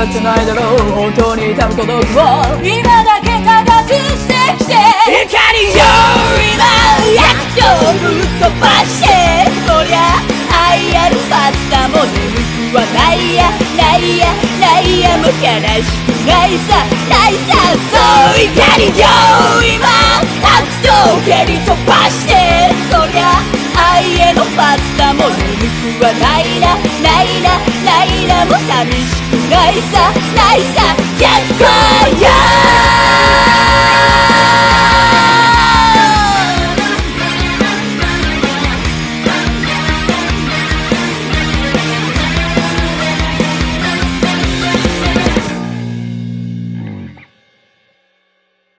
かってないだろう本当に多分孤独を今だけ高くしてきて怒りよ今やっとぶっ飛ばしてそりゃ愛あるはずだもん眠くはないやないやないやもう悲しくないさないさそう怒りよ今悪と蹴り飛ばしてそりゃ愛へのはずだもん眠くはないなないなないなもう寂しくないさないさ結構よ